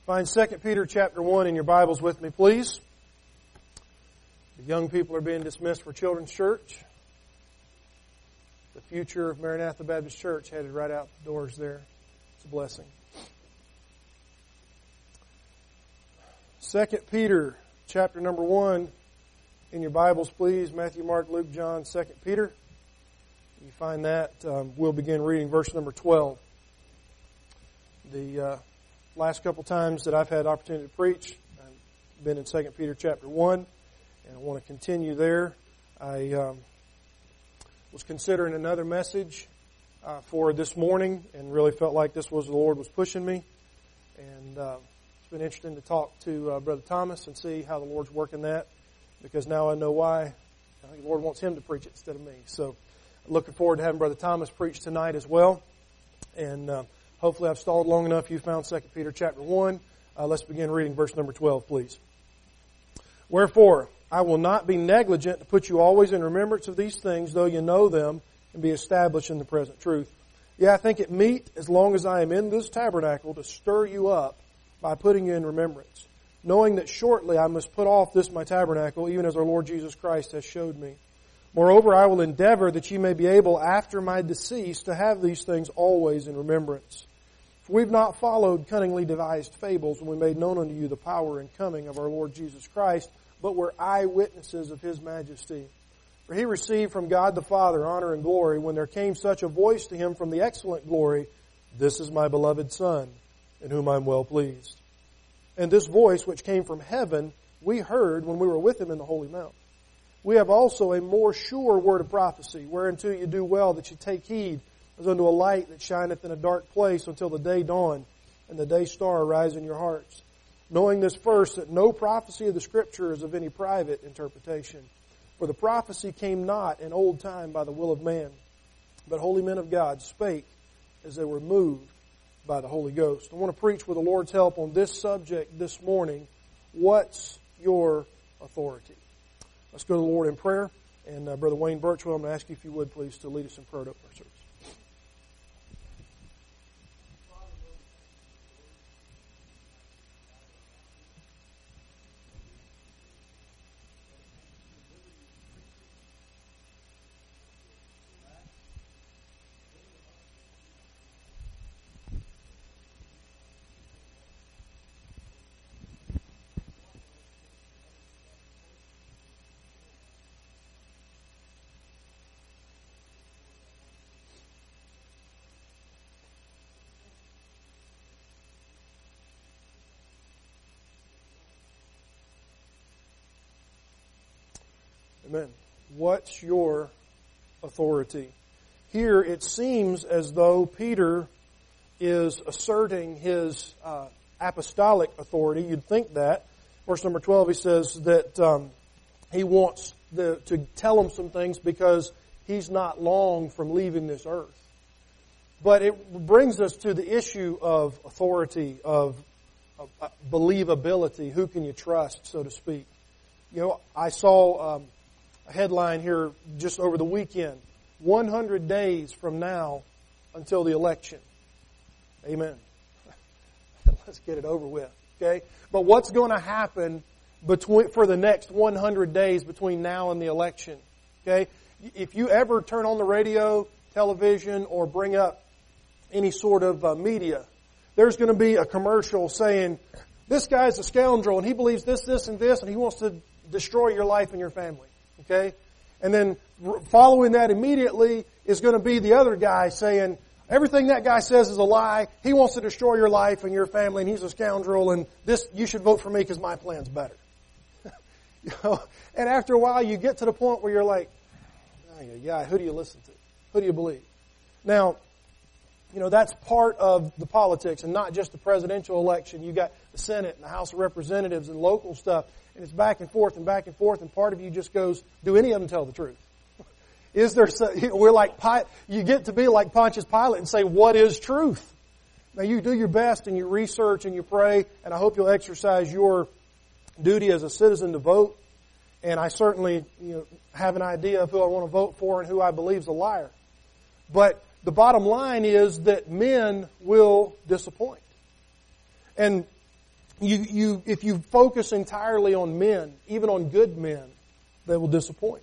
Find 2 Peter chapter 1 in your Bibles with me, please. The young people are being dismissed for Children's Church. The future of Maranatha Baptist Church headed right out the doors there. It's a blessing. 2 Peter chapter number 1 in your Bibles, please. Matthew, Mark, Luke, John, 2 Peter. You find that. We'll begin reading verse number 12. The last couple times that I've had the opportunity to preach, I've been in 2 Peter chapter 1, and I want to continue there. I was considering another message for this morning and really felt like this was the Lord was pushing me. And it's been interesting to talk to Brother Thomas and see how the Lord's working that, because now I know why. I think the Lord wants him to preach it instead of me. So looking forward to having Brother Thomas preach tonight as well. And hopefully I've stalled long enough. You found 2 Peter chapter 1. Let's begin reading verse number 12, please. Wherefore, I will not be negligent to put you always in remembrance of these things, though you know them, and be established in the present truth. Yeah, I think it meet, as long as I am in this tabernacle, to stir you up by putting you in remembrance, knowing that shortly I must put off this my tabernacle, even as our Lord Jesus Christ has showed me. Moreover, I will endeavor that ye may be able, after my decease, to have these things always in remembrance. For we've not followed cunningly devised fables when we made known unto you the power and coming of our Lord Jesus Christ, but were eyewitnesses of His majesty. For He received from God the Father honor and glory when there came such a voice to Him from the excellent glory, This is my beloved Son, in whom I am well pleased. And this voice which came from heaven we heard when we were with Him in the holy mount. We have also a more sure word of prophecy, whereunto you do well that you take heed, as unto a light that shineth in a dark place until the day dawn, and the day star arise in your hearts. Knowing this first, that no prophecy of the Scripture is of any private interpretation. For the prophecy came not in old time by the will of man, but holy men of God spake as they were moved by the Holy Ghost. I want to preach with the Lord's help on this subject this morning. What's your authority? Let's go to the Lord in prayer. And Brother Wayne Birchwell, I'm going to ask you if you would please to lead us in prayer to open our service. Amen. What's your authority? Here it seems as though Peter is asserting his apostolic authority. You'd think that. Verse number 12, he says that he wants to tell them some things because he's not long from leaving this earth. But it brings us to the issue of authority, of believability. Who can you trust, so to speak? You know, I saw a headline here just over the weekend. 100 days from now until the election. Amen. Let's get it over with. Okay? But what's going to happen for the next 100 days between now and the election? Okay? If you ever turn on the radio, television, or bring up any sort of media, there's going to be a commercial saying, this guy's a scoundrel and he believes this, this, and this, and he wants to destroy your life and your family. Okay? And then following that immediately is going to be the other guy saying, everything that guy says is a lie. He wants to destroy your life and your family, and he's a scoundrel, and you should vote for me because my plan's better. You know? And after a while, you get to the point where you're like, yeah, who do you listen to? Who do you believe? Now, you know, that's part of the politics, and not just the presidential election. You got the Senate and the House of Representatives and local stuff. And it's back and forth, and part of you just goes, do any of them tell the truth? Is there, we're like, you get to be like Pontius Pilate and say, what is truth? Now you do your best and you research and you pray, and I hope you'll exercise your duty as a citizen to vote. And I certainly, have an idea of who I want to vote for and who I believe is a liar. But the bottom line is that men will disappoint. And if you focus entirely on men, even on good men, they will disappoint.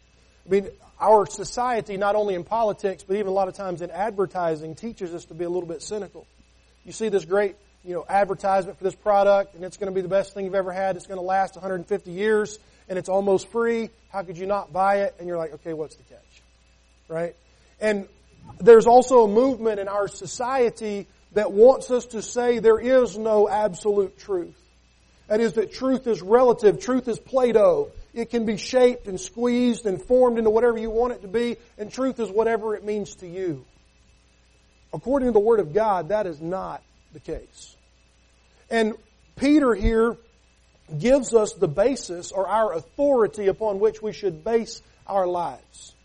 I mean, our society, not only in politics, but even a lot of times in advertising, teaches us to be a little bit cynical. You see this great, advertisement for this product, and it's going to be the best thing you've ever had. It's going to last 150 years, and it's almost free. How could you not buy it? And you're like, okay, what's the catch? Right? And there's also a movement in our society that wants us to say there is no absolute truth. That is, that truth is relative. Truth is Play-Doh. It can be shaped and squeezed and formed into whatever you want it to be, and truth is whatever it means to you. According to the Word of God, that is not the case. And Peter here gives us the basis or our authority upon which we should base our lives.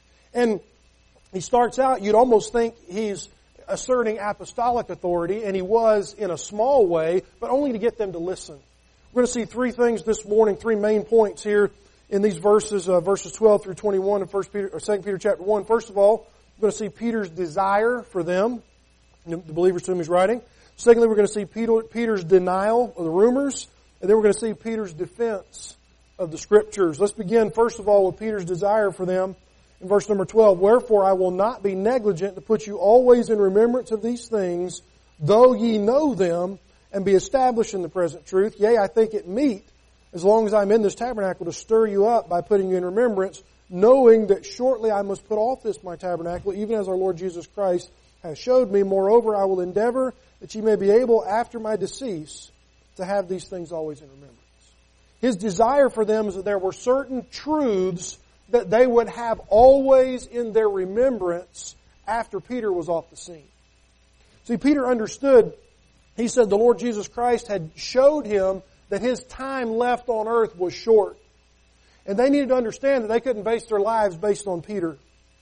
And he starts out, you'd almost think he's asserting apostolic authority, and he was in a small way, but only to get them to listen. We're going to see three things this morning, three main points here in these verses, verses 12 through 21 of 2 Peter chapter 1. First of all, we're going to see Peter's desire for them, the believers to whom he's writing. Secondly, we're going to see Peter's denial of the rumors. And then we're going to see Peter's defense of the Scriptures. Let's begin, first of all, with Peter's desire for them. In verse number 12, "Wherefore I will not be negligent to put you always in remembrance of these things, though ye know them, and be established in the present truth. Yea, I think it meet, as long as I'm in this tabernacle, to stir you up by putting you in remembrance, knowing that shortly I must put off this my tabernacle, even as our Lord Jesus Christ has showed me. Moreover, I will endeavor that ye may be able, after my decease, to have these things always in remembrance." His desire for them is that there were certain truths that they would have always in their remembrance after Peter was off the scene. See, Peter understood, he said the Lord Jesus Christ had showed him that his time left on earth was short. And they needed to understand that they couldn't base their lives based on Peter.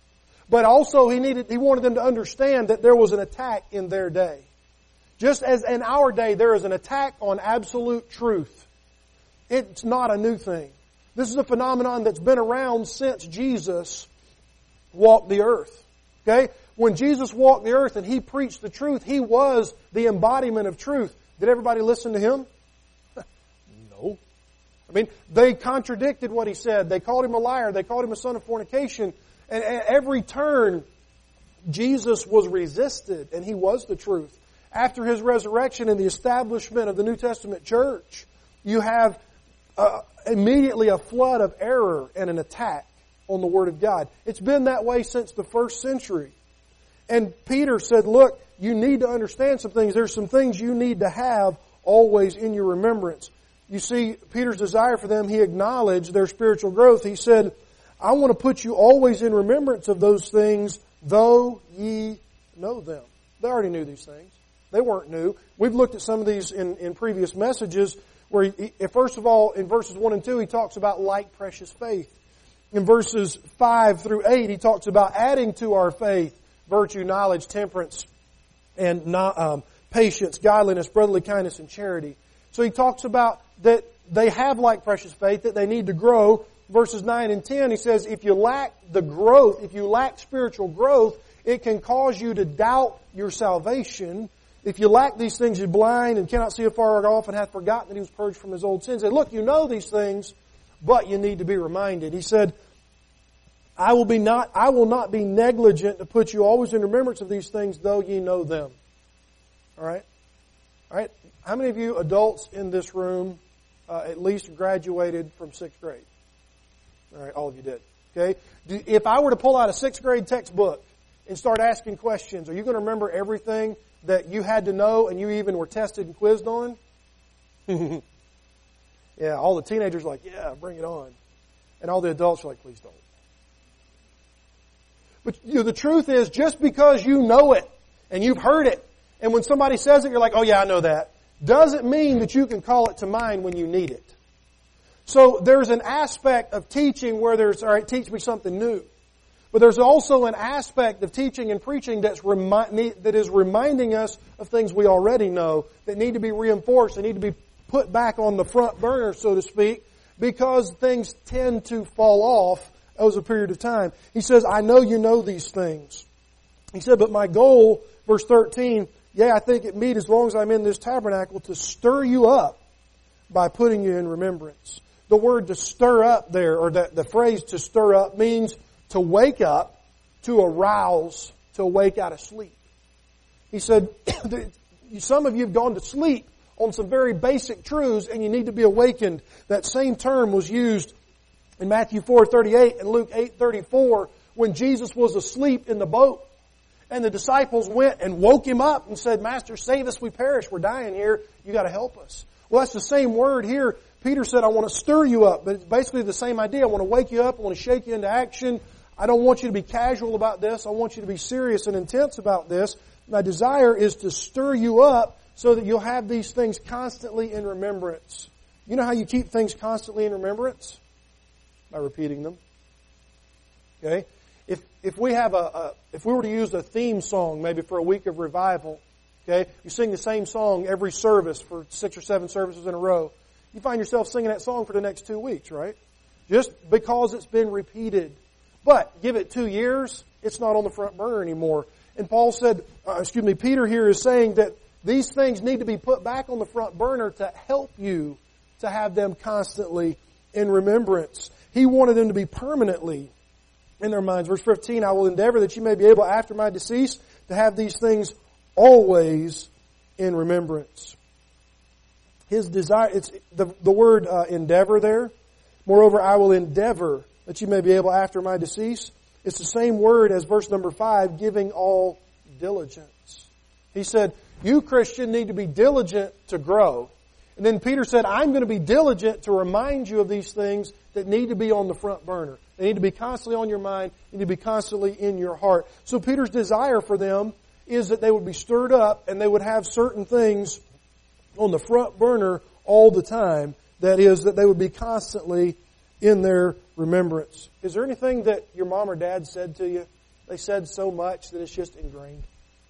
But also he wanted them to understand that there was an attack in their day. Just as in our day there is an attack on absolute truth. It's not a new thing. This is a phenomenon that's been around since Jesus walked the earth. Okay? When Jesus walked the earth and He preached the truth, He was the embodiment of truth. Did everybody listen to Him? No. I mean, they contradicted what He said. They called Him a liar. They called Him a son of fornication. And at every turn, Jesus was resisted, and He was the truth. After His resurrection and the establishment of the New Testament church, you have immediately a flood of error and an attack on the Word of God. It's been that way since the first century. And Peter said, look, you need to understand some things. There's some things you need to have always in your remembrance. You see, Peter's desire for them, he acknowledged their spiritual growth. He said, I want to put you always in remembrance of those things, though ye know them. They already knew these things. They weren't new. We've looked at some of these in previous messages where, first of all, in verses 1 and 2, he talks about like precious faith. In verses 5 through 8, he talks about adding to our faith virtue, knowledge, temperance, and patience, godliness, brotherly kindness, and charity. So he talks about that they have like precious faith, that they need to grow. Verses 9 and 10, he says, if you lack the growth, if you lack spiritual growth, it can cause you to doubt your salvation. If you lack these things, you're blind and cannot see afar off and hath forgotten that he was purged from his old sins. And look, you know these things, but you need to be reminded. He said, I will not be negligent to put you always in remembrance of these things, though ye know them. All right? All right? How many of you adults in this room at least graduated from 6th grade? All right, all of you did. Okay? If I were to pull out a 6th grade textbook and start asking questions, are you going to remember everything that you had to know and you even were tested and quizzed on? Yeah, all the teenagers are like, yeah, bring it on. And all the adults are like, please don't. But the truth is, just because you know it and you've heard it, and when somebody says it, you're like, oh yeah, I know that, doesn't mean that you can call it to mind when you need it. So there's an aspect of teaching where there's, all right, teach me something new. But there's also an aspect of teaching and preaching that is reminding us of things we already know that need to be reinforced, that need to be put back on the front burner, so to speak, because things tend to fall off over a period of time. He says, I know you know these things. He said, but my goal, verse 13, Yea, I think it meet as long as I'm in this tabernacle to stir you up by putting you in remembrance. The word to stir up there, or the phrase to stir up, means to wake up, to arouse, to wake out of sleep. He said, some of you have gone to sleep on some very basic truths and you need to be awakened. That same term was used in Matthew 4:38 and Luke 8:34 when Jesus was asleep in the boat. And the disciples went and woke him up and said, Master, save us, we perish. We're dying here. You got to help us. Well, that's the same word here. Peter said, I want to stir you up. But it's basically the same idea. I want to wake you up. I want to shake you into action. I don't want you to be casual about this. I want you to be serious and intense about this. My desire is to stir you up so that you'll have these things constantly in remembrance. You know how you keep things constantly in remembrance? By repeating them. Okay? If we were to use a theme song maybe for a week of revival, okay, you sing the same song every service for 6 or 7 services in a row, you find yourself singing that song for the next 2 weeks, right? Just because it's been repeated. But give it 2 years, it's not on the front burner anymore. And Paul said, Peter here is saying that these things need to be put back on the front burner to help you to have them constantly in remembrance. He wanted them to be permanently in their minds. Verse 15, I will endeavor that you may be able after my decease to have these things always in remembrance. His desire, it's the word endeavor there. Moreover, I will endeavor that you may be able after my decease. It's the same word as verse number 5, giving all diligence. He said, you Christian need to be diligent to grow. And then Peter said, I'm going to be diligent to remind you of these things that need to be on the front burner. They need to be constantly on your mind. They need to be constantly in your heart. So Peter's desire for them is that they would be stirred up and they would have certain things on the front burner all the time. That is, that they would be constantly in their remembrance. Is there anything that your mom or dad said to you? They said so much that it's just ingrained.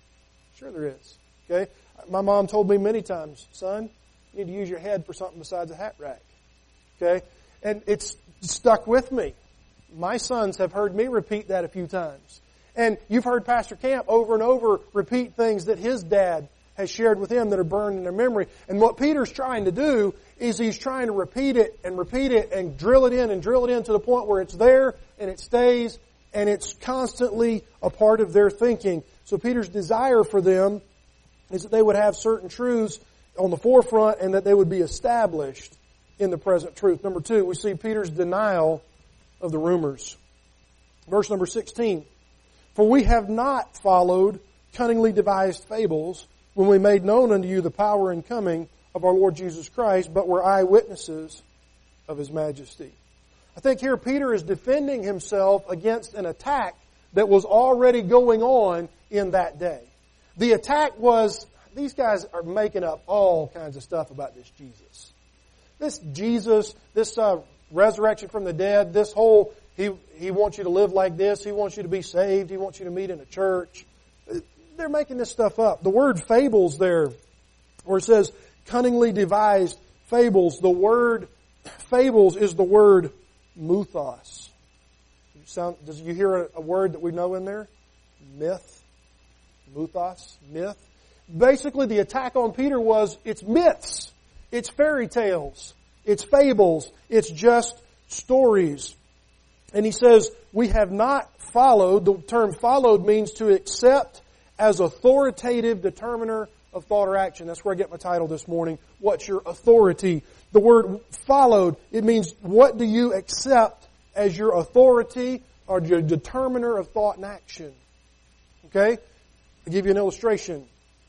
Sure there is. Okay? My mom told me many times, son, you need to use your head for something besides a hat rack. Okay? And it's stuck with me. My sons have heard me repeat that a few times. And you've heard Pastor Camp over and over repeat things that his dad has shared with him that are burned in their memory. And what Peter's trying to do is he's trying to repeat it and drill it in to the point where it's there and it stays and it's constantly a part of their thinking. So Peter's desire for them is that they would have certain truths on the forefront and that they would be established in the present truth. Number 2, we see Peter's denial of the rumors. Verse number 16. For we have not followed cunningly devised fables when we made known unto you the power and coming of our Lord Jesus Christ, but were eyewitnesses of His majesty. I think here Peter is defending himself against an attack that was already going on in that day. The attack was, these guys are making up all kinds of stuff about this Jesus. This Jesus, this resurrection from the dead, this whole, He wants you to live like this, He wants you to be saved, He wants you to meet in a church. They're making this stuff up. The word fables there, where it says cunningly devised fables, the word fables is the word muthos. Does you hear a word that we know in there? Myth. Muthos. Myth. Basically the attack on Peter was, it's myths. It's fairy tales. It's fables. It's just stories. And he says, we have not followed. The term followed means to accept as authoritative determiner of thought or action. That's where I get my title this morning. What's your authority? The word followed, it means what do you accept as your authority or your determiner of thought and action? Okay? I'll give you an illustration.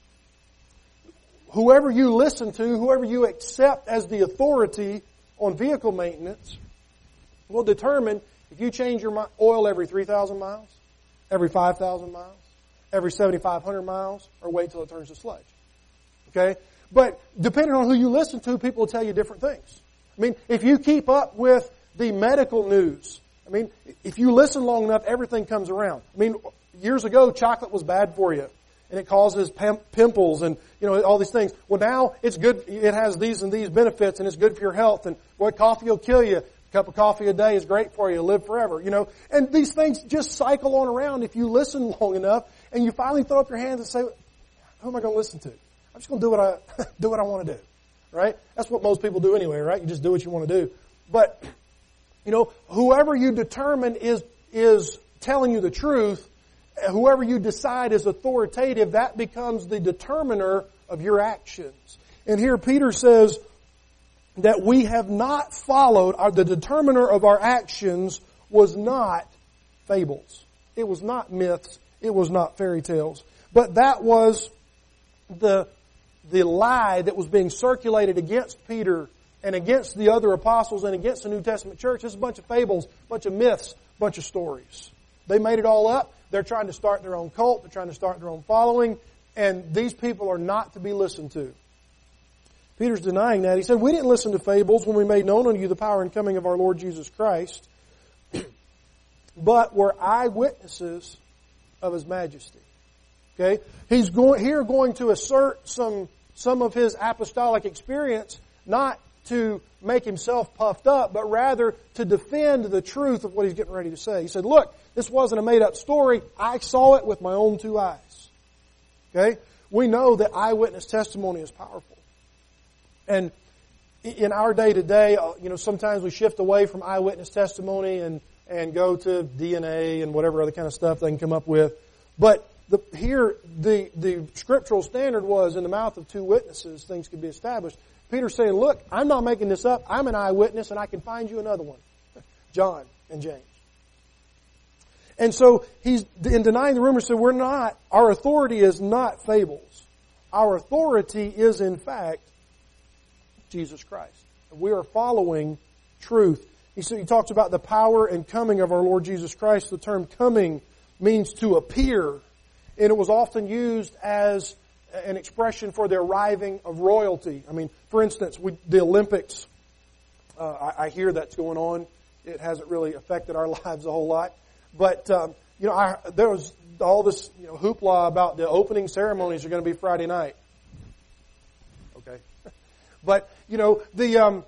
Whoever you listen to, whoever you accept as the authority on vehicle maintenance will determine if you change your oil every 3,000 miles, every 5,000 miles, every 7,500 miles, or wait till it turns to sludge. Okay? But depending on who you listen to, people will tell you different things. I mean, if you keep up with the medical news, I mean, if you listen long enough, everything comes around. I mean, years ago, chocolate was bad for you. And it causes pimples and, all these things. Well, now it's good. It has these and these benefits and it's good for your health. And, boy, coffee will kill you. A cup of coffee a day is great for you. You'll live forever, And these things just cycle on around if you listen long enough and you finally throw up your hands and say, who am I going to listen to? I'm just going to do what I want to do, right? That's what most people do anyway, right? You just do what you want to do. But, whoever you determine is telling you the truth, whoever you decide is authoritative, that becomes the determiner of your actions. And here Peter says that we have not followed, the determiner of our actions was not fables. It was not myths. It was not fairy tales. But that was the lie that was being circulated against Peter and against the other apostles and against the New Testament church. It's a bunch of fables, a bunch of myths, a bunch of stories. They made it all up. They're trying to start their own cult. They're trying to start their own following. And these people are not to be listened to. Peter's denying that. He said, we didn't listen to fables when we made known unto you the power and coming of our Lord Jesus Christ, but were eyewitnesses of His majesty. Okay? He's going to assert some of his apostolic experience, not to make himself puffed up, but rather to defend the truth of what he's getting ready to say. He said, look, this wasn't a made-up story. I saw it with my own two eyes. Okay? We know that eyewitness testimony is powerful. And in our day-to-day, sometimes we shift away from eyewitness testimony and go to DNA and whatever other kind of stuff they can come up with. But the scriptural standard was in the mouth of two witnesses, things could be established. Peter's saying, look, I'm not making this up. I'm an eyewitness and I can find you another one. John and James. And so he's, in denying the rumor, said our authority is not fables. Our authority is in fact Jesus Christ. We are following truth. He talks about the power and coming of our Lord Jesus Christ. The term coming means to appear. And it was often used as an expression for the arriving of royalty. I mean, for instance, the Olympics, I hear that's going on. It hasn't really affected our lives a whole lot. But, there was all this hoopla about the opening ceremonies are going to be Friday night. Okay. But, the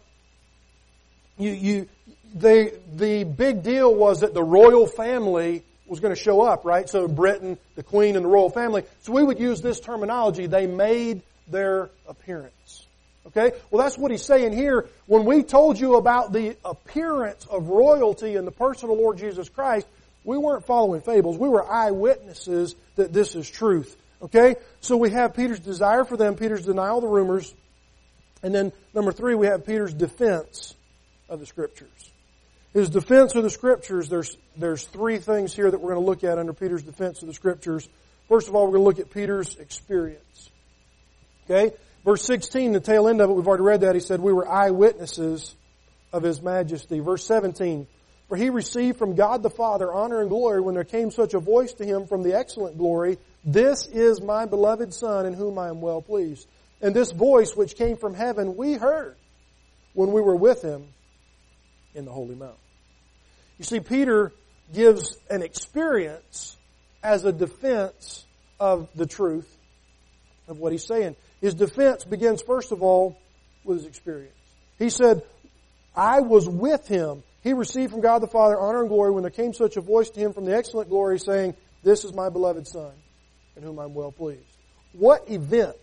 big deal was that the royal family was going to show up, right? So Britain, the Queen, and the royal family. So we would use this terminology. They made their appearance. Okay? Well, that's what he's saying here. When we told you about the appearance of royalty in the person of the Lord Jesus Christ, we weren't following fables. We were eyewitnesses that this is truth. Okay? So we have Peter's desire for them, Peter's denial of the rumors, and then number 3, we have Peter's defense of the Scriptures. His defense of the Scriptures, there's 3 things here that we're going to look at under Peter's defense of the Scriptures. First of all, we're going to look at Peter's experience. Okay? Verse 16, the tail end of it, we've already read that. He said, we were eyewitnesses of His majesty. Verse 17, for He received from God the Father honor and glory when there came such a voice to Him from the excellent glory, this is my beloved Son in whom I am well pleased. And this voice which came from heaven we heard when we were with Him in the Holy Mount. You see, Peter gives an experience as a defense of the truth of what he's saying. His defense begins, first of all, with his experience. He said, I was with Him. He received from God the Father honor and glory when there came such a voice to Him from the excellent glory saying, this is my beloved Son in whom I'm well pleased. What event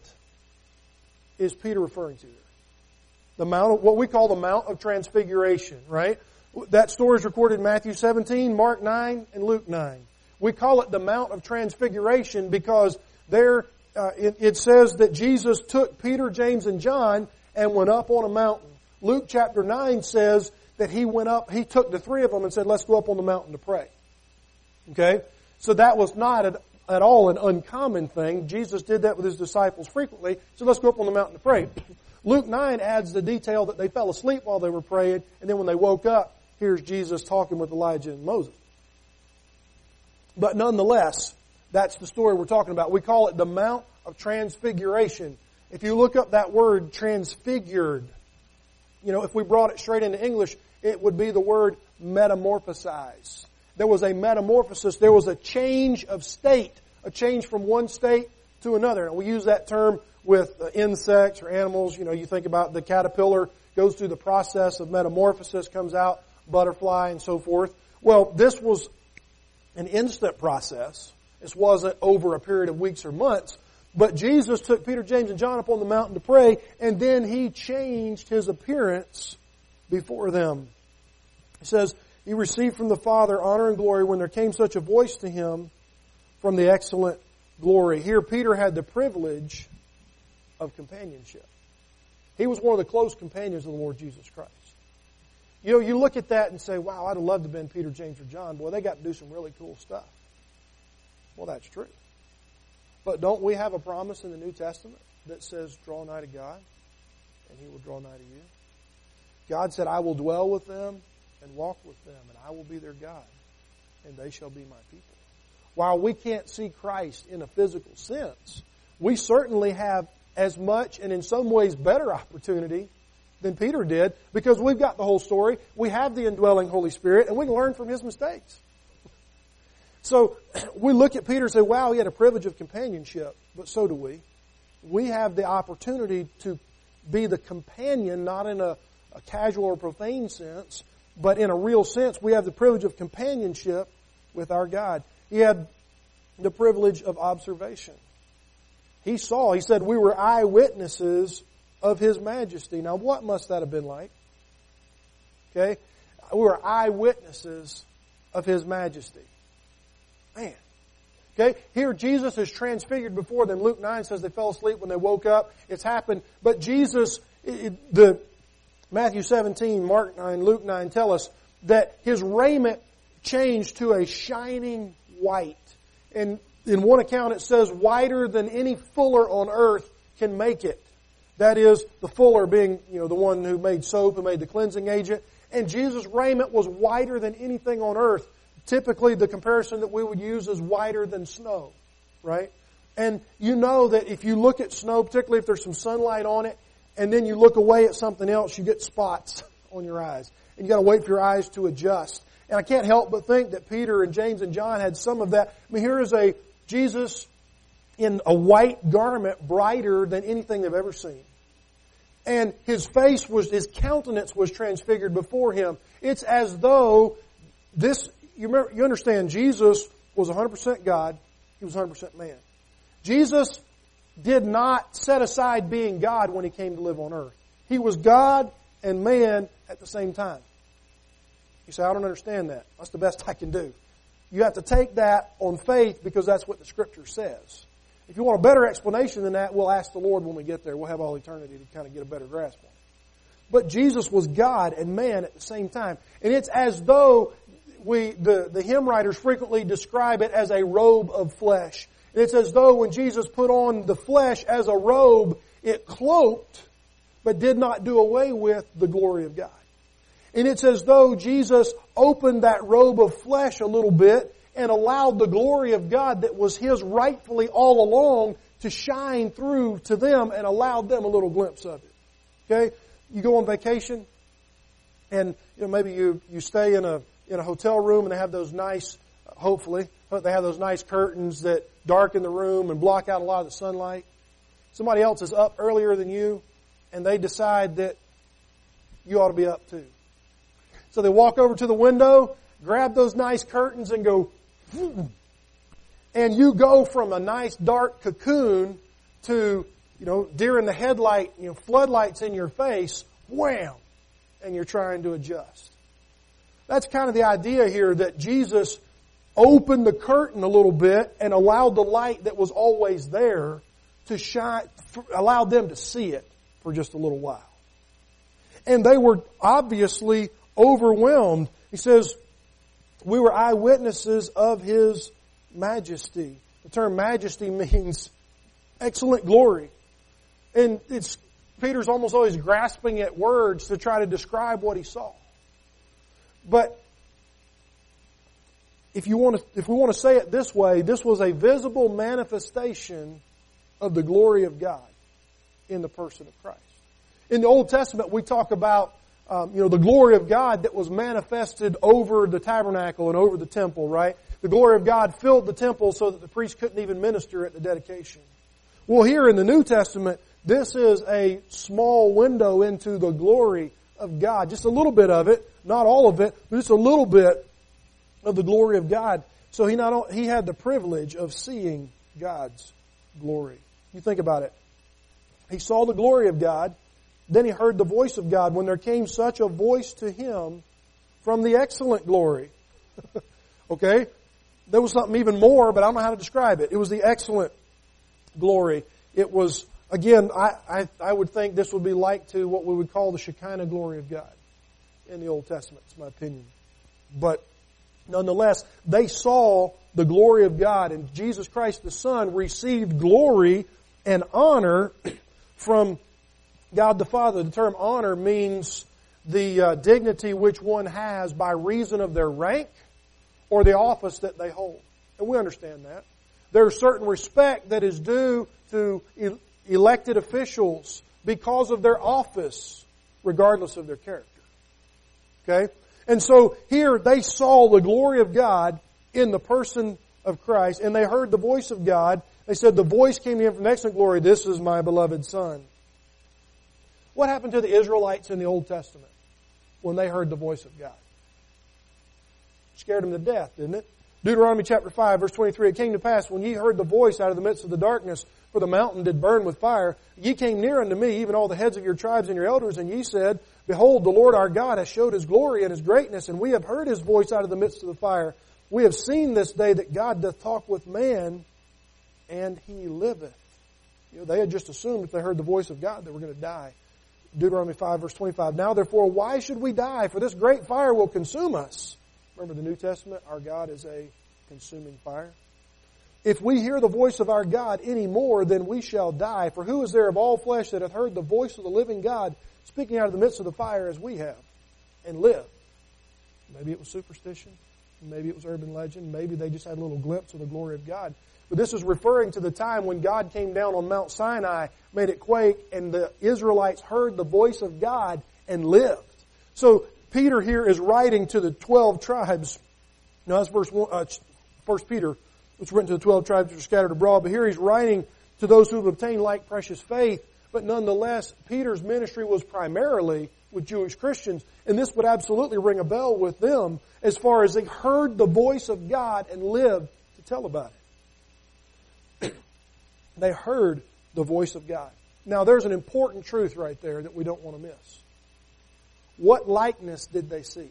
is Peter referring to there? What we call the Mount of Transfiguration, right? That story is recorded in Matthew 17, Mark 9, and Luke 9. We call it the Mount of Transfiguration because there it says that Jesus took Peter, James, and John and went up on a mountain. Luke chapter 9 says that He took the 3 of them and said, let's go up on the mountain to pray. Okay? So that was not at all an uncommon thing. Jesus did that with His disciples frequently. So let's go up on the mountain to pray. Luke 9 adds the detail that they fell asleep while they were praying, and then when they woke up, here's Jesus talking with Elijah and Moses. But nonetheless, that's the story we're talking about. We call it the Mount of Transfiguration. If you look up that word, transfigured, if we brought it straight into English, it would be the word metamorphosize. There was a metamorphosis. There was a change of state, a change from one state to another. And we use that term with insects or animals. You think about the caterpillar goes through the process of metamorphosis, comes out, butterfly, and so forth. Well, this was an instant process. This wasn't over a period of weeks or months. But Jesus took Peter, James, and John up on the mountain to pray, and then He changed His appearance before them. He says, He received from the Father honor and glory when there came such a voice to Him from the excellent glory. Here Peter had the privilege of companionship. He was one of the close companions of the Lord Jesus Christ. You know, you look at that and say, wow, I'd have loved to have been Peter, James, or John. Boy, they got to do some really cool stuff. Well, that's true. But don't we have a promise in the New Testament that says, draw nigh to God, and He will draw nigh to you? God said, I will dwell with them and walk with them, and I will be their God, and they shall be my people. While we can't see Christ in a physical sense, we certainly have as much and in some ways better opportunity than Peter did, because we've got the whole story. We have the indwelling Holy Spirit, and we can learn from his mistakes. So we look at Peter and say, wow, he had a privilege of companionship, but so do we. We have the opportunity to be the companion, not in a casual or profane sense, but in a real sense. We have the privilege of companionship with our God. He had the privilege of observation. He said, we were eyewitnesses of His majesty. Now, what must that have been like? Okay? We were eyewitnesses of His majesty. Man. Okay? Here Jesus is transfigured before them. Luke 9 says they fell asleep when they woke up. It's happened. But Jesus, Matthew 17, Mark 9, Luke 9 tell us that His raiment changed to a shining white. And in one account it says whiter than any fuller on earth can make it. That is, the fuller being, the one who made soap and made the cleansing agent. And Jesus' raiment was whiter than anything on earth. Typically, the comparison that we would use is whiter than snow, right? And you know that if you look at snow, particularly if there's some sunlight on it, and then you look away at something else, you get spots on your eyes. And you got to wait for your eyes to adjust. And I can't help but think that Peter and James and John had some of that. I mean, here is a Jesus in a white garment brighter than anything they've ever seen. And his countenance was transfigured before him. It's as though you understand, Jesus was 100% God. He was 100% man. Jesus did not set aside being God when He came to live on earth. He was God and man at the same time. You say, I don't understand that. That's the best I can do. You have to take that on faith because that's what the Scripture says. If you want a better explanation than that, we'll ask the Lord when we get there. We'll have all eternity to kind of get a better grasp on it. But Jesus was God and man at the same time. And it's as though the hymn writers frequently describe it as a robe of flesh. And it's as though when Jesus put on the flesh as a robe, it cloaked, but did not do away with the glory of God. And it's as though Jesus opened that robe of flesh a little bit and allowed the glory of God that was His rightfully all along to shine through to them and allowed them a little glimpse of it. Okay? You go on vacation and maybe you stay in a hotel room and they have those nice, hopefully, they have those nice curtains that darken the room and block out a lot of the sunlight. Somebody else is up earlier than you and they decide that you ought to be up too. So they walk over to the window, grab those nice curtains and go, and you go from a nice dark cocoon to, deer in the headlight, floodlights in your face, wham, and you're trying to adjust. That's kind of the idea here, that Jesus opened the curtain a little bit and allowed the light that was always there to shine, allowed them to see it for just a little while. And they were obviously overwhelmed. He says, we were eyewitnesses of His majesty. The term majesty means excellent glory. And Peter's almost always grasping at words to try to describe what he saw. But if we want to say it this way, this was a visible manifestation of the glory of God in the person of Christ. In the Old Testament, we talk about the glory of God that was manifested over the tabernacle and over the temple, right? The glory of God filled the temple so that the priest couldn't even minister at the dedication. Well, here in the New Testament, this is a small window into the glory of God. Just a little bit of it, not all of it, but just a little bit of the glory of God. So he had the privilege of seeing God's glory. You think about it. He saw the glory of God. Then he heard the voice of God when there came such a voice to him from the excellent glory. Okay? There was something even more, but I don't know how to describe it. It was the excellent glory. It was, again, I would think this would be like to what we would call the Shekinah glory of God in the Old Testament. It's my opinion. But nonetheless, they saw the glory of God, and Jesus Christ the Son received glory and honor from God the Father. The term honor means the dignity which one has by reason of their rank or the office that they hold. And we understand that. There's certain respect that is due to elected officials because of their office, regardless of their character. Okay? And so here they saw the glory of God in the person of Christ, and they heard the voice of God. They said, the voice came to him from excellent glory, this is my beloved Son. What happened to the Israelites in the Old Testament when they heard the voice of God? Scared them to death, didn't it? Deuteronomy chapter 5, verse 23, it came to pass when ye heard the voice out of the midst of the darkness, for the mountain did burn with fire, ye came near unto me, even all the heads of your tribes and your elders, and ye said, Behold, the Lord our God hath showed His glory and His greatness, and we have heard His voice out of the midst of the fire. We have seen this day that God doth talk with man, and he liveth. You know, they had just assumed if they heard the voice of God they were going to die. Deuteronomy 5, verse 25, Now therefore, why should we die? For this great fire will consume us. Remember the New Testament, our God is a consuming fire. If we hear the voice of our God any more, then we shall die. For who is there of all flesh that hath heard the voice of the living God speaking out of the midst of the fire as we have, and lived? Maybe it was superstition. Maybe it was urban legend. Maybe they just had a little glimpse of the glory of God. But this is referring to the time when God came down on Mount Sinai, made it quake, and the Israelites heard the voice of God and lived. So Peter here is writing to the 12 tribes. Now that's verse 1, 1 Peter. It's written to the 12 tribes which are scattered abroad. But here he's writing to those who have obtained like precious faith. But nonetheless, Peter's ministry was primarily with Jewish Christians. And this would absolutely ring a bell with them as far as they heard the voice of God and lived to tell about it. They heard the voice of God. Now there's an important truth right there that we don't want to miss. What likeness did they see?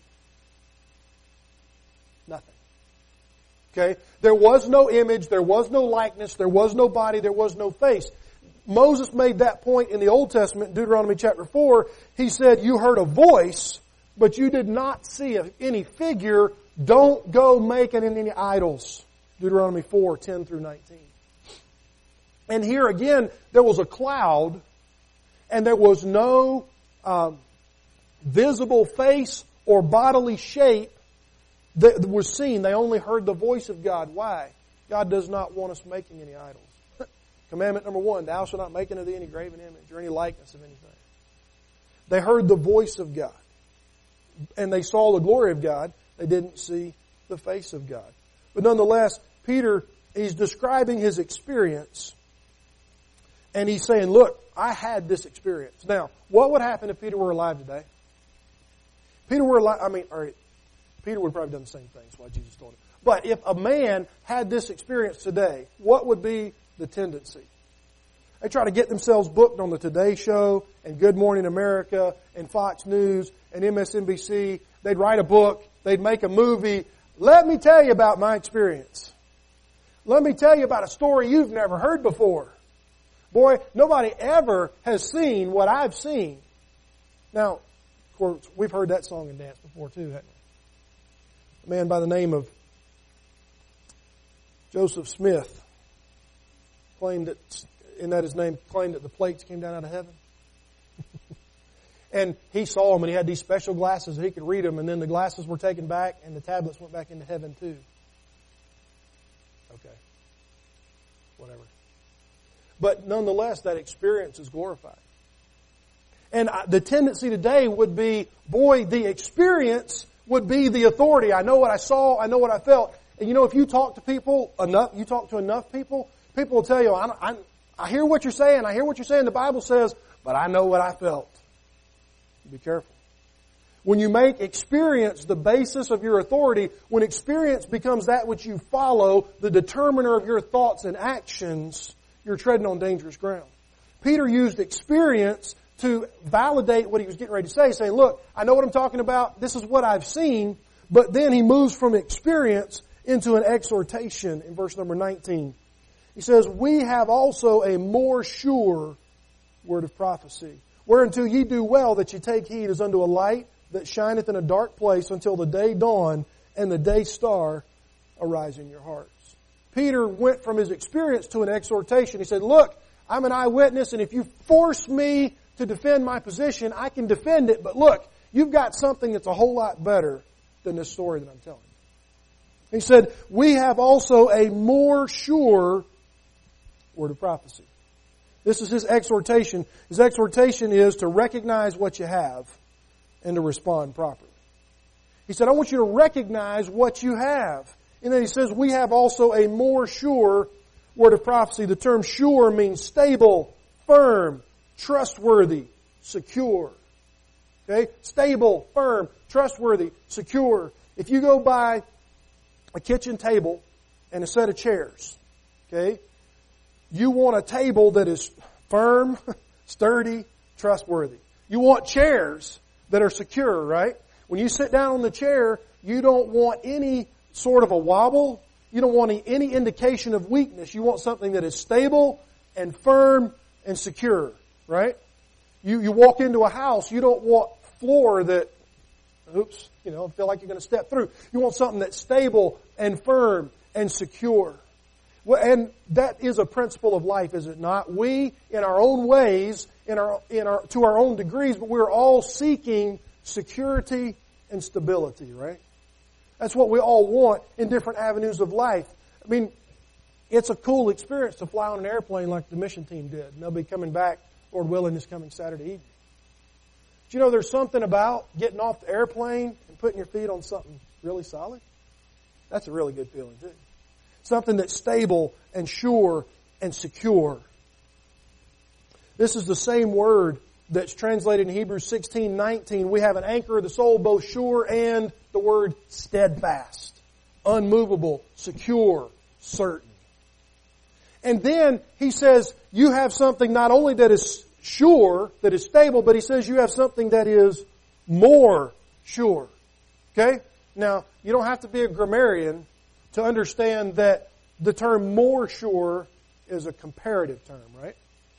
Nothing. Okay? There was no image, there was no likeness, there was no body, there was no face. Moses made that point in the Old Testament, Deuteronomy chapter 4. He said, you heard a voice, but you did not see any figure. Don't go making any idols. Deuteronomy 4, 10 through 19. And here again, there was a cloud, and there was no visible face or bodily shape that was seen. They only heard the voice of God. Why? God does not want us making any idols. Commandment number 1, thou shalt not make unto thee any graven image or any likeness of anything. They heard the voice of God. And they saw the glory of God. They didn't see the face of God. But nonetheless, Peter, he's describing his experience. And he's saying, look, I had this experience. Now, what would happen if Peter were alive today? Peter would probably have done the same thing. That's why Jesus told him. But if a man had this experience today, what would be the tendency? They try to get themselves booked on the Today Show and Good Morning America and Fox News and MSNBC. They'd write a book. They'd make a movie. Let me tell you about my experience. Let me tell you about a story you've never heard before. Boy, nobody ever has seen what I've seen. Now, of course, we've heard that song and dance before too, haven't we? A man by the name of Joseph Smith claimed that the plates came down out of heaven. And he saw them, and he had these special glasses so he could read them, and then the glasses were taken back, and the tablets went back into heaven too. Okay. Whatever. But nonetheless, that experience is glorified. And the tendency today would be, boy, the experience would be the authority. I know what I saw, I know what I felt. And you know, if you talk to people enough, you talk to enough people, people will tell you, I hear what you're saying, the Bible says, but I know what I felt. Be careful. When you make experience the basis of your authority, when experience becomes that which you follow, the determiner of your thoughts and actions, you're treading on dangerous ground. Peter used experience to validate what he was getting ready to say, saying, look, I know what I'm talking about. This is what I've seen. But then he moves from experience into an exhortation in verse number 19. He says, we have also a more sure word of prophecy, whereunto ye do well that ye take heed as unto a light that shineth in a dark place until the day dawn and the day star arise in your hearts. Peter went from his experience to an exhortation. He said, look, I'm an eyewitness, and if you force me to defend my position, I can defend it, but look, you've got something that's a whole lot better than this story that I'm telling you. He said, we have also a more sure word of prophecy. This is his exhortation. His exhortation is to recognize what you have and to respond properly. He said, I want you to recognize what you have. And then he says, we have also a more sure word of prophecy. The term sure means stable, firm, trustworthy, secure. Okay? Stable, firm, trustworthy, secure. If you go by a kitchen table and a set of chairs, okay, you want a table that is firm, sturdy, trustworthy. You want chairs that are secure, right? When you sit down on the chair, you don't want any sort of a wobble. You don't want any indication of weakness. You want something that is stable and firm and secure, right? You walk into a house, you don't want floor that, feel like you're going to step through. You want something that's stable and firm and secure. Well, and that is a principle of life, is it not? We, in our own ways, to our own degrees, but we're all seeking security and stability, right? That's what we all want in different avenues of life. I mean, it's a cool experience to fly on an airplane like the mission team did. And they'll be coming back, Lord willing, this coming Saturday evening. Do you know there's something about getting off the airplane and putting your feet on something really solid? That's a really good feeling too. Something that's stable and sure and secure. This is the same word that's translated in Hebrews 16:19. We have an anchor of the soul, both sure and the word steadfast, unmovable, secure, certain. And then he says you have something not only that is sure, that is stable, but he says you have something that is more sure. Okay? Now, you don't have to be a grammarian to understand that the term more sure is a comparative term, right?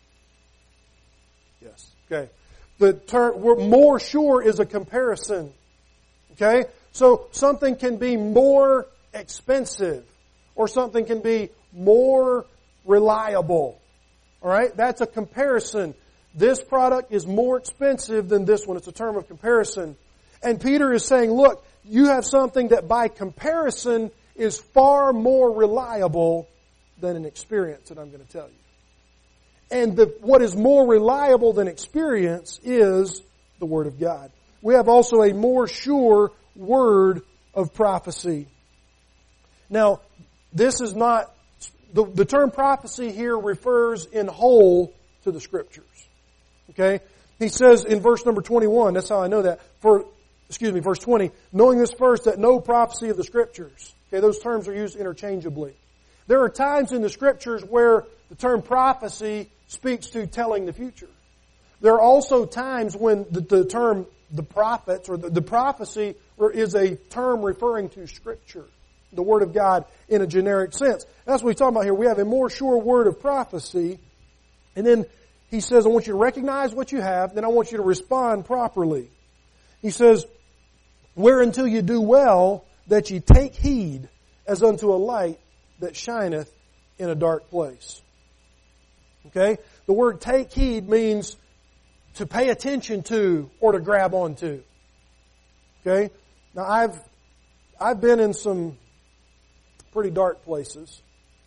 Yes. Okay. The term more sure is a comparison. Okay? So something can be more expensive or something can be more reliable. All right? That's a comparison. This product is more expensive than this one. It's a term of comparison. And Peter is saying, look, you have something that by comparison is far more reliable than an experience that I'm going to tell you. And what is more reliable than experience is the Word of God. We have also a more sure word of prophecy. Now, this is not, the term prophecy here refers in whole to the Scriptures. Okay? He says in verse number 21, that's how I know that, verse 20, knowing this first, that no prophecy of the Scriptures. Okay, those terms are used interchangeably. There are times in the Scriptures where the term prophecy speaks to telling the future. There are also times when the term the prophets or the prophecy is a term referring to Scripture, the Word of God in a generic sense. That's what we're talking about here. We have a more sure word of prophecy. And then he says, I want you to recognize what you have, then I want you to respond properly. He says, whereunto you do well that ye take heed as unto a light that shineth in a dark place. Okay? The word take heed means to pay attention to or to grab onto. Okay? Now I've been in some pretty dark places.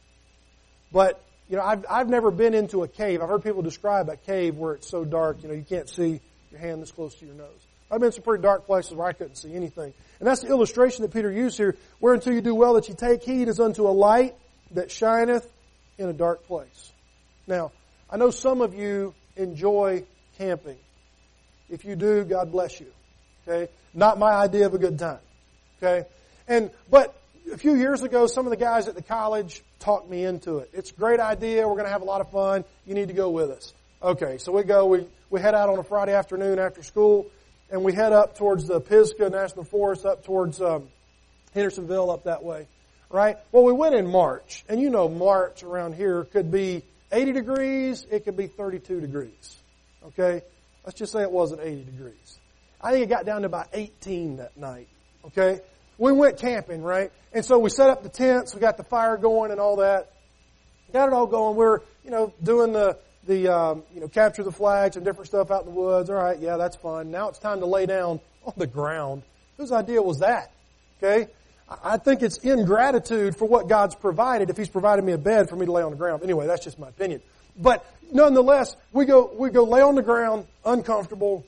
But, I've never been into a cave. I've heard people describe a cave where it's so dark, you can't see your hand this close to your nose. I've been in some pretty dark places where I couldn't see anything. And that's the illustration that Peter used here. Whereunto you do well that you take heed as unto a light that shineth in a dark place. Now, I know some of you enjoy camping. If you do, God bless you. Okay? Not my idea of a good time. Okay? But a few years ago, some of the guys at the college talked me into it. It's a great idea. We're going to have a lot of fun. You need to go with us. Okay, so we go. We head out on a Friday afternoon after school, and we head up towards the Pisgah National Forest, up towards Hendersonville, up that way. Right? Well, we went in March, and you know March around here could be 80 degrees. It could be 32 degrees. Okay? Let's just say it wasn't 80 degrees. I think it got down to about 18 that night. Okay? We went camping, right? And so we set up the tents, we got the fire going and all that. Got it all going. We're, doing the capture the flags and different stuff out in the woods. All right, yeah, that's fun. Now it's time to lay down on the ground. Whose idea was that? Okay? I think it's ingratitude for what God's provided if He's provided me a bed for me to lay on the ground. Anyway, that's just my opinion. But nonetheless, we go lay on the ground, uncomfortable,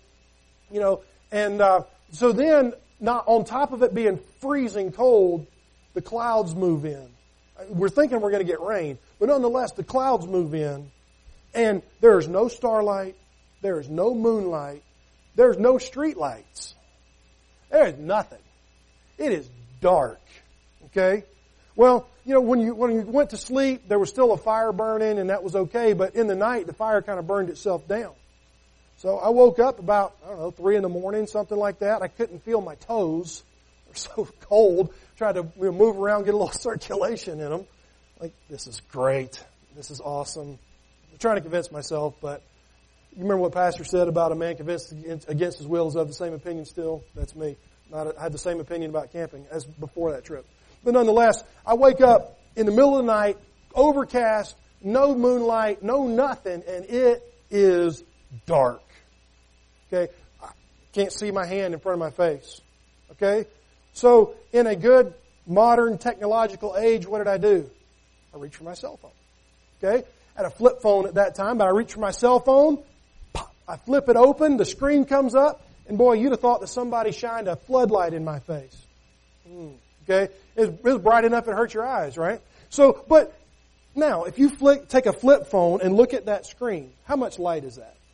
and so then, not on top of it being freezing cold, the clouds move in. We're thinking we're going to get rain, but nonetheless, the clouds move in, and there is no starlight, there is no moonlight, there's no street lights. There is nothing. It is dark. Okay? Well, when you went to sleep, there was still a fire burning, and that was okay, but in the night, the fire kind of burned itself down. So I woke up about, 3 in the morning, something like that. I couldn't feel my toes. They're so cold. Tried to move around, get a little circulation in them. Like, this is great. This is awesome. I'm trying to convince myself, but you remember what Pastor said about a man convinced against his will is of the same opinion still? That's me. I had the same opinion about camping as before that trip. But nonetheless, I wake up in the middle of the night, overcast, no moonlight, no nothing, and it is dark. Okay? I can't see my hand in front of my face. Okay? So, in a good, modern, technological age, what did I do? I reached for my cell phone. Okay? I had a flip phone at that time, but I reach for my cell phone, pop, I flip it open, the screen comes up, and boy, you'd have thought that somebody shined a floodlight in my face. Okay? It was bright enough it hurt your eyes, right? So, but now, if you take a flip phone and look at that screen, how much light is that?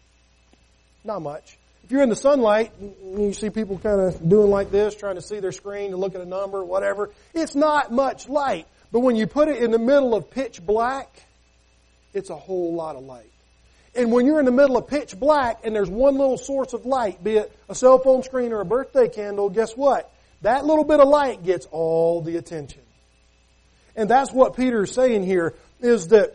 Not much. If you're in the sunlight, you see people kind of doing like this, trying to see their screen to look at a number, whatever. It's not much light. But when you put it in the middle of pitch black, it's a whole lot of light. And when you're in the middle of pitch black and there's one little source of light, be it a cell phone screen or a birthday candle, guess what? That little bit of light gets all the attention. And that's what Peter's saying here, is that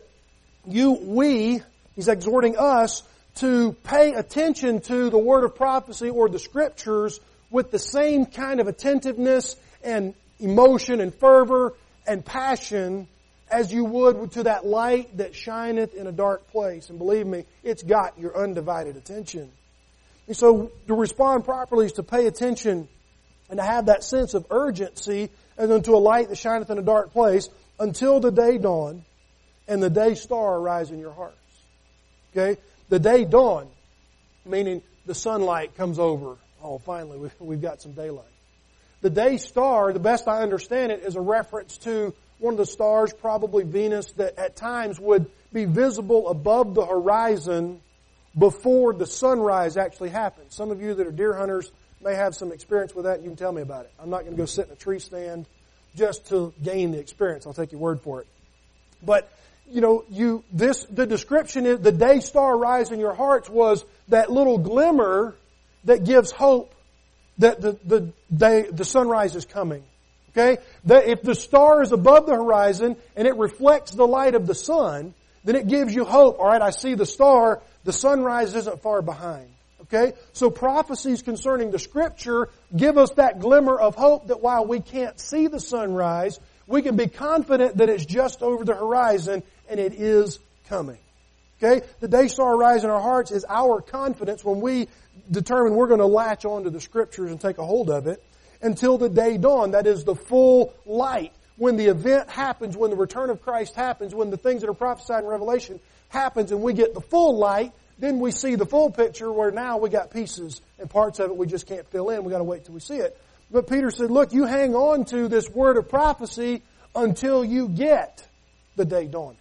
he's exhorting us to pay attention to the word of prophecy or the scriptures with the same kind of attentiveness and emotion and fervor and passion as you would to that light that shineth in a dark place. And believe me, it's got your undivided attention. And so to respond properly is to pay attention and to have that sense of urgency as unto a light that shineth in a dark place until the day dawn and the day star arise in your hearts. Okay? The day dawn, meaning the sunlight comes over. Oh, finally, we've got some daylight. The day star, the best I understand it, is a reference to one of the stars, probably Venus, that at times would be visible above the horizon before the sunrise actually happens. Some of you that are deer hunters may have some experience with that. You can tell me about it. I'm not going to go sit in a tree stand just to gain the experience. I'll take your word for it. But the description is the day star rise in your hearts was that little glimmer that gives hope that the sunrise is coming. Okay? That if the star is above the horizon and it reflects the light of the sun, then it gives you hope. All right, I see the star, the sunrise isn't far behind. Okay? So prophecies concerning the Scripture give us that glimmer of hope that while we can't see the sunrise, we can be confident that it's just over the horizon and it is coming. Okay? The day star rise in our hearts is our confidence when we determine we're going to latch onto the Scriptures and take a hold of it until the day dawn. That is the full light. When the event happens, when the return of Christ happens, when the things that are prophesied in Revelation happens and we get the full light, then we see the full picture where now we got pieces and parts of it we just can't fill in. We got to wait till we see it. But Peter said, look, you hang on to this word of prophecy until you get the day dawning.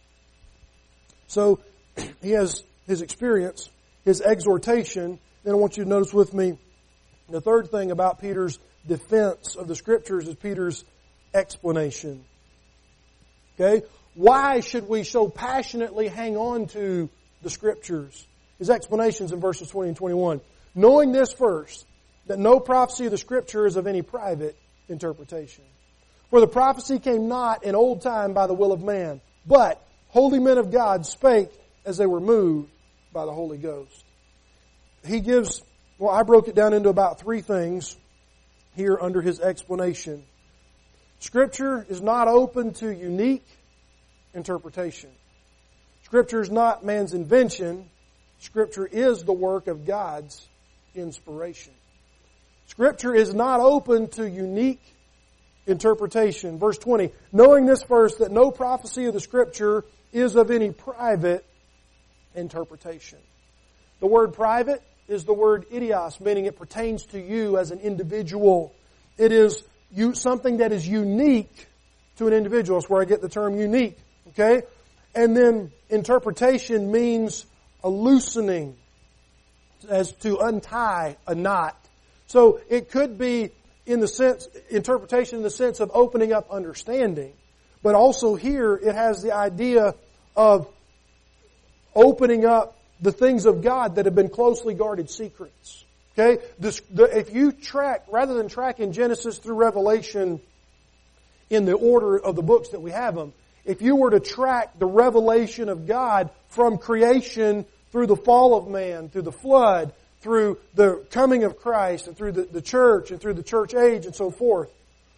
So he has his experience, his exhortation. Then I want you to notice with me the third thing about Peter's defense of the Scriptures is Peter's explanation. Okay? Why should we so passionately hang on to the Scriptures? His explanations in verses 20 and 21. Knowing this first, that no prophecy of the Scripture is of any private interpretation. For the prophecy came not in old time by the will of man, but holy men of God spake as they were moved by the Holy Ghost. He gives, I broke it down into about 3 things here under his explanation. Scripture is not open to unique interpretation. Scripture is not man's invention. Scripture is the work of God's inspiration. Scripture is not open to unique interpretation. Verse 20, knowing this first, that no prophecy of the Scripture is of any private interpretation. The word private is the word idios, meaning it pertains to you as an individual. It is something that is unique to an individual. That's where I get the term unique. Okay? And then interpretation means a loosening, as to untie a knot. So it could be interpretation in the sense of opening up understanding. But also here it has the idea of opening up the things of God that have been closely guarded secrets. Okay? If you track, rather than tracking Genesis through Revelation in the order of the books that we have them, if you were to track the revelation of God from creation through the fall of man, through the flood, through the coming of Christ, and through the church, and through the church age, and so forth,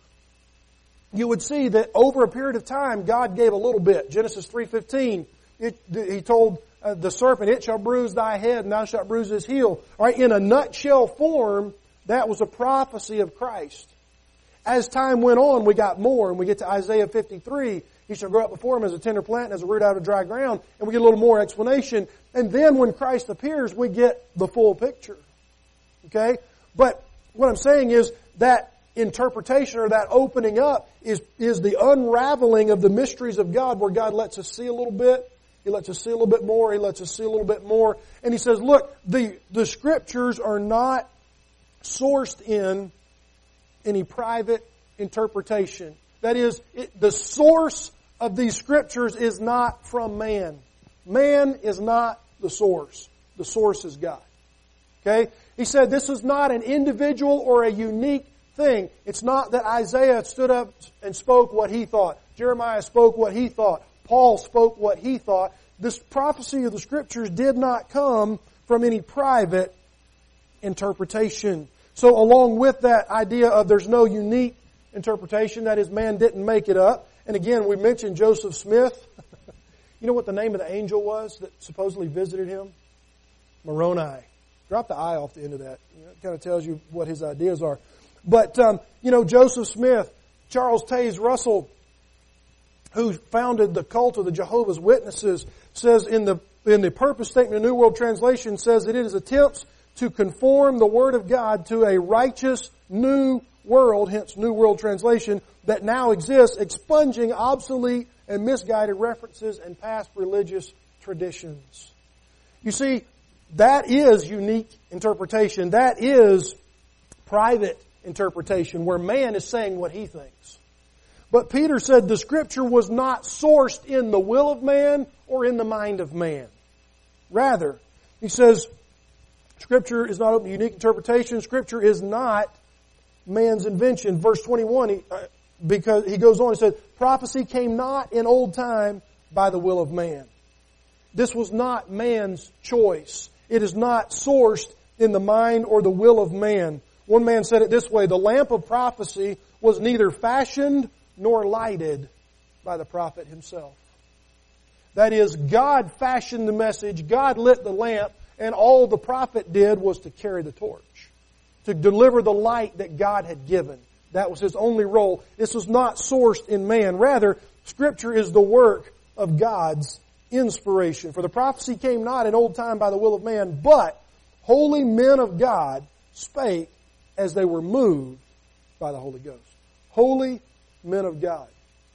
you would see that over a period of time, God gave a little bit. Genesis 3:15, He told the serpent, it shall bruise thy head, and thou shalt bruise his heel. All right, in a nutshell form, that was a prophecy of Christ. As time went on, we got more, and we get to Isaiah 53. He shall grow up before him as a tender plant, and as a root out of dry ground. And we get a little more explanation. And then when Christ appears, we get the full picture. Okay? But what I'm saying is that interpretation or that opening up is the unraveling of the mysteries of God, where God lets us see a little bit. He lets us see a little bit more. He lets us see a little bit more. And He says, look, the Scriptures are not sourced in any private interpretation. That is, the source of these Scriptures is not from man. Man is not the source. The source is God. Okay? He said this is not an individual or a unique thing. It's not that Isaiah stood up and spoke what he thought. Jeremiah spoke what he thought. Paul spoke what he thought. This prophecy of the Scriptures did not come from any private interpretation. So along with that idea of there's no unique interpretation, that is, man didn't make it up. And again, we mentioned Joseph Smith. You know what the name of the angel was that supposedly visited him? Moroni. Drop the I off the end of that. It kind of tells you what his ideas are. But, Joseph Smith, Charles Taze Russell, who founded the cult of the Jehovah's Witnesses, says in the purpose statement of New World Translation, says that it is attempts to conform the Word of God to a righteous new world, hence New World Translation, that now exists, expunging obsolete and misguided references and past religious traditions. You see, that is unique interpretation. That is private interpretation, where man is saying what he thinks. But Peter said the Scripture was not sourced in the will of man or in the mind of man. Rather, he says, Scripture is not open to unique interpretation. Scripture is not man's invention. Verse 21, because he goes on, he says, prophecy came not in old time by the will of man. This was not man's choice. It is not sourced in the mind or the will of man. One man said it this way, the lamp of prophecy was neither fashioned nor lighted by the prophet himself. That is, God fashioned the message, God lit the lamp, and all the prophet did was to carry the torch, to deliver the light that God had given. That was his only role. This was not sourced in man. Rather, Scripture is the work of God's inspiration. For the prophecy came not in old time by the will of man, but holy men of God spake as they were moved by the Holy Ghost. Holy men of God.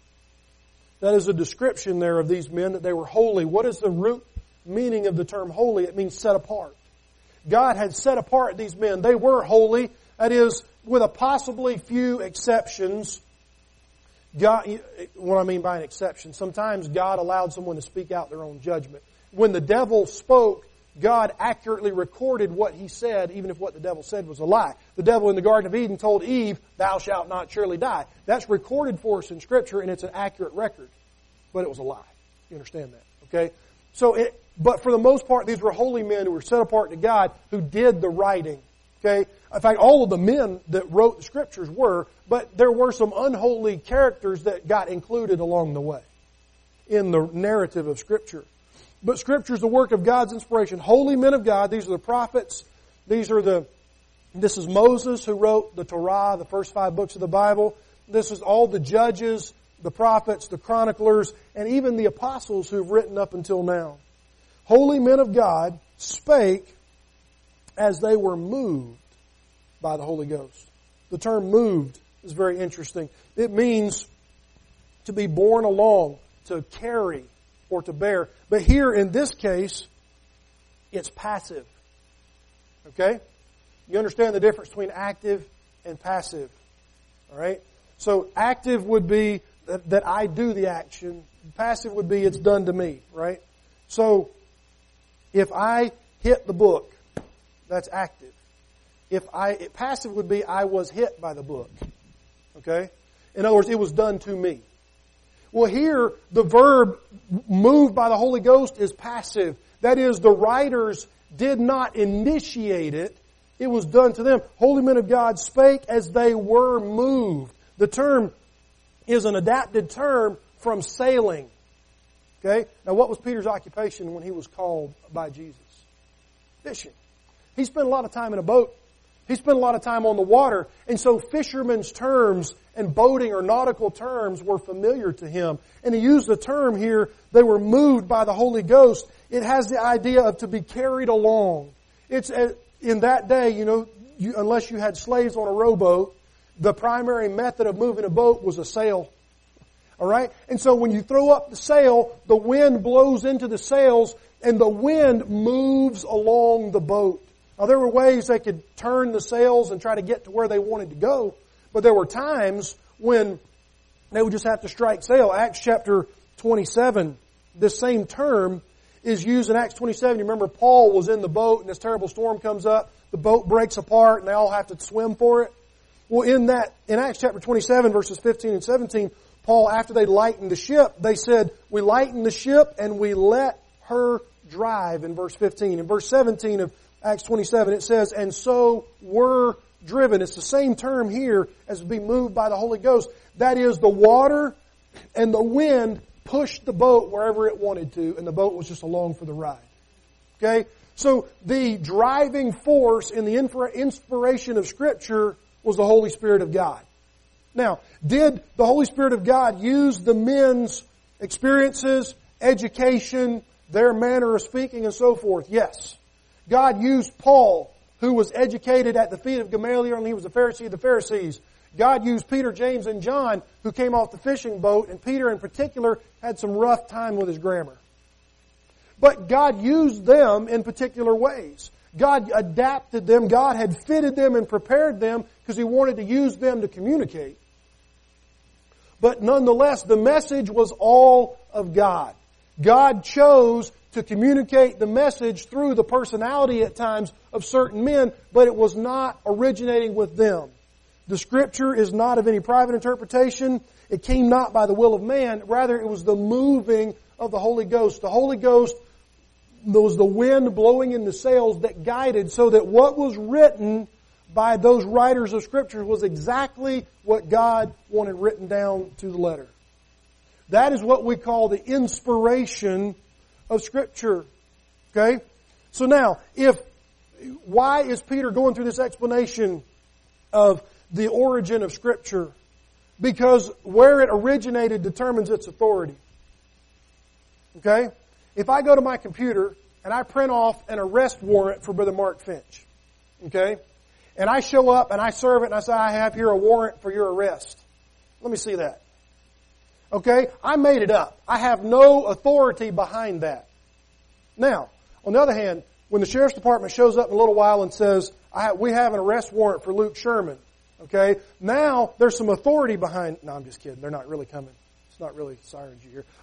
That is a description there of these men, that they were holy. What is the root meaning of the term holy? It means set apart. God had set apart these men. They were holy. That is, with a possibly few exceptions, God, what I mean by an exception, sometimes God allowed someone to speak out their own judgment. When the devil spoke, God accurately recorded what he said, even if what the devil said was a lie. The devil in the Garden of Eden told Eve, "Thou shalt not surely die." That's recorded for us in Scripture, and it's an accurate record. But it was a lie. You understand that? Okay? But for the most part, these were holy men who were set apart to God who did the writing. Okay? In fact, all of the men that wrote the Scriptures were, but there were some unholy characters that got included along the way in the narrative of Scripture. But Scripture is the work of God's inspiration. Holy men of God, these are the prophets. This is Moses who wrote the Torah, the first 5 books of the Bible. This is all the judges, the prophets, the chroniclers, and even the apostles who've written up until now. Holy men of God spake as they were moved by the Holy Ghost. The term moved is very interesting. It means to be borne along, to carry, or to bear. But here in this case, it's passive. Okay? You understand the difference between active and passive. Alright? So active would be that I do the action. Passive would be it's done to me. Right? So, if I hit the book, that's active. Passive would be I was hit by the book. Okay? In other words, it was done to me. Well, here, the verb moved by the Holy Ghost is passive. That is, the writers did not initiate it. It was done to them. Holy men of God spake as they were moved. The term is an adapted term from sailing. Okay? Now, what was Peter's occupation when he was called by Jesus? Fishing. He spent a lot of time in a boat. He spent a lot of time on the water. And so fishermen's terms and boating or nautical terms were familiar to him. And he used the term here, they were moved by the Holy Ghost. It has the idea of to be carried along. It's in that day, unless you had slaves on a rowboat, the primary method of moving a boat was a sail. Alright? And so when you throw up the sail, the wind blows into the sails and the wind moves along the boat. Now, there were ways they could turn the sails and try to get to where they wanted to go, but there were times when they would just have to strike sail. Acts chapter 27, this same term is used in Acts 27. You remember Paul was in the boat and this terrible storm comes up, the boat breaks apart and they all have to swim for it. Well, in Acts chapter 27, verses 15 and 17, Paul, after they lightened the ship, they said, we lightened the ship and we let her drive in verse 15. In verse 17 of Acts 27, it says, and so were driven. It's the same term here as to be moved by the Holy Ghost. That is, the water and the wind pushed the boat wherever it wanted to, and the boat was just along for the ride. Okay? So the driving force in the inspiration of Scripture was the Holy Spirit of God. Now, did the Holy Spirit of God use the men's experiences, education, their manner of speaking, and so forth? Yes. God used Paul, who was educated at the feet of Gamaliel, and he was a Pharisee of the Pharisees. God used Peter, James, and John, who came off the fishing boat, and Peter in particular had some rough time with his grammar. But God used them in particular ways. God adapted them. God had fitted them and prepared them because He wanted to use them to communicate. But nonetheless, the message was all of God. God chose to communicate the message through the personality at times of certain men, but it was not originating with them. The Scripture is not of any private interpretation. It came not by the will of man. Rather, it was the moving of the Holy Ghost. The Holy Ghost, there was the wind blowing in the sails that guided so that what was written by those writers of Scripture was exactly what God wanted written down to the letter. That is what we call the inspiration of Scripture. Okay? So now, why is Peter going through this explanation of the origin of Scripture? Because where it originated determines its authority. Okay? If I go to my computer and I print off an arrest warrant for Brother Mark Finch, okay? And I show up and I serve it and I say, I have here a warrant for your arrest. Let me see that. Okay? I made it up. I have no authority behind that. Now, on the other hand, when the Sheriff's Department shows up in a little while and says, we have an arrest warrant for Luke Sherman, Okay? Now, there's some authority behind... No, I'm just kidding. They're not really coming. It's not really sirens you hear.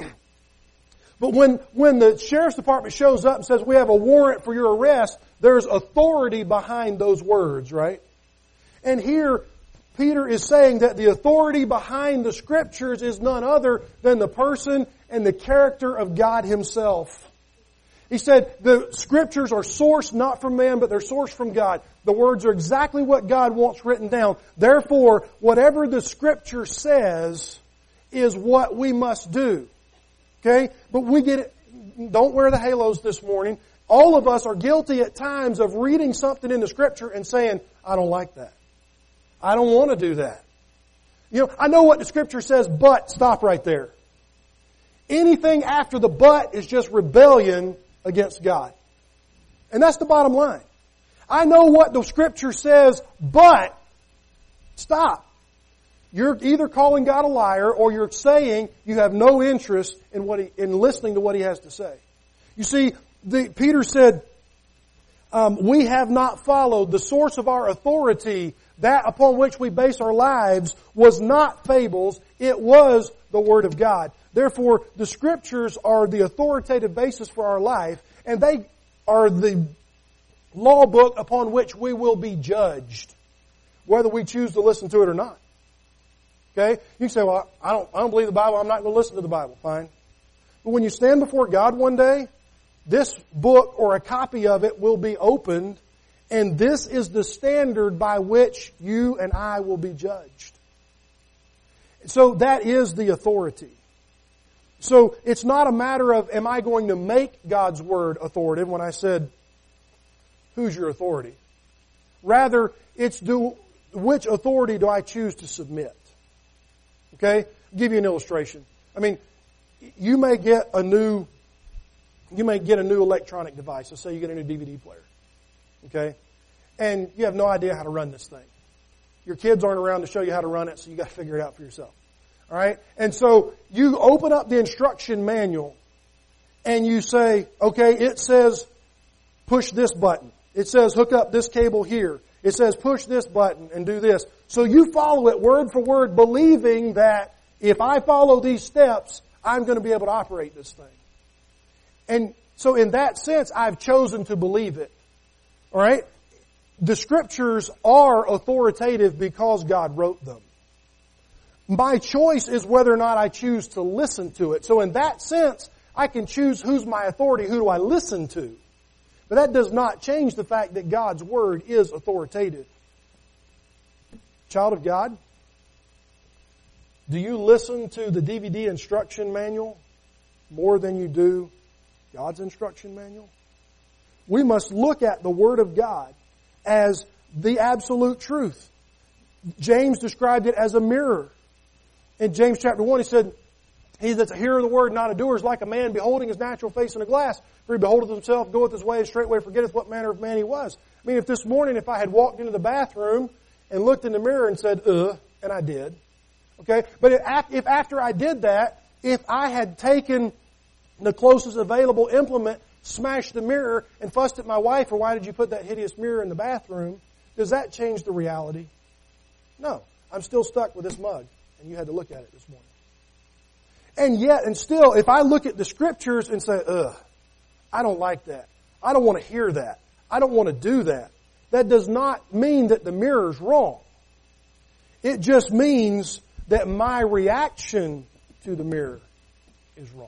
But when the sheriff's department shows up and says, we have a warrant for your arrest, there's authority behind those words, right? And here, Peter is saying that the authority behind the Scriptures is none other than the person and the character of God Himself. He said the Scriptures are sourced not from man, but they're sourced from God. The words are exactly what God wants written down. Therefore, whatever the Scripture says is what we must do. Okay? But we get it. Don't wear the halos this morning. All of us are guilty at times of reading something in the Scripture and saying, I don't like that. I don't want to do that. You know, I know what the Scripture says, but stop right there. Anything after the but is just rebellion against God. And that's the bottom line. I know what the Scripture says, but stop. You're either calling God a liar or you're saying you have no interest in listening to what He has to say. You see, Peter said, we have not followed the source of our authority, that upon which we base our lives, was not fables, it was the Word of God. Therefore, the Scriptures are the authoritative basis for our life, and they are the law book upon which we will be judged, whether we choose to listen to it or not. Okay? You can say, well, I don't believe the Bible, I'm not going to listen to the Bible. Fine. But when you stand before God one day, this book or a copy of it will be opened, and this is the standard by which you and I will be judged. So that is the authority. So it's not a matter of, am I going to make God's Word authoritative when I said, who's your authority? Rather, it's which authority do I choose to submit? Okay? I'll give you an illustration. I mean, you may get a new electronic device. Let's say you get a new DVD player. Okay? And you have no idea how to run this thing. Your kids aren't around to show you how to run it, so you got to figure it out for yourself. All right? And so you open up the instruction manual and you say, okay, it says push this button. It says hook up this cable here. It says push this button and do this. So you follow it word for word, believing that if I follow these steps, I'm going to be able to operate this thing. And so in that sense, I've chosen to believe it. All right? The Scriptures are authoritative because God wrote them. My choice is whether or not I choose to listen to it. So in that sense, I can choose who's my authority, who do I listen to. But that does not change the fact that God's Word is authoritative. Child of God, do you listen to the DVD instruction manual more than you do God's instruction manual? We must look at the Word of God as the absolute truth. James described it as a mirror. In James chapter 1, he said, he that's a hearer of the word, not a doer, is like a man beholding his natural face in a glass. For he beholdeth himself, goeth his way, and straightway forgetteth what manner of man he was. I mean, if this morning, if I had walked into the bathroom and looked in the mirror and said, and I did, okay? But if after I did that, if I had taken the closest available implement, smashed the mirror, and fussed at my wife for why did you put that hideous mirror in the bathroom, does that change the reality? No. I'm still stuck with this mug, and you had to look at it this morning. And yet, and still, if I look at the Scriptures and say, I don't like that. I don't want to hear that. I don't want to do that. That does not mean that the mirror's wrong. It just means that my reaction to the mirror is wrong.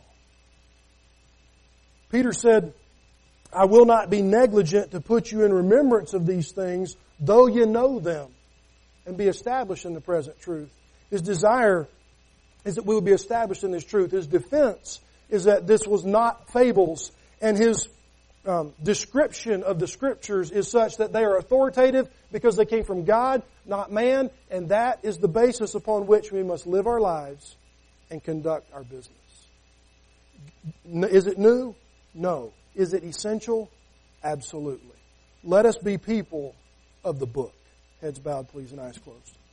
Peter said, I will not be negligent to put you in remembrance of these things, though you know them, and be established in the present truth. His desire is that we will be established in this truth. His defense is that this was not fables, and his description of the Scriptures is such that they are authoritative because they came from God, not man, and that is the basis upon which we must live our lives and conduct our business. Is it new? No. Is it essential? Absolutely. Let us be people of the book. Heads bowed, please, and eyes closed.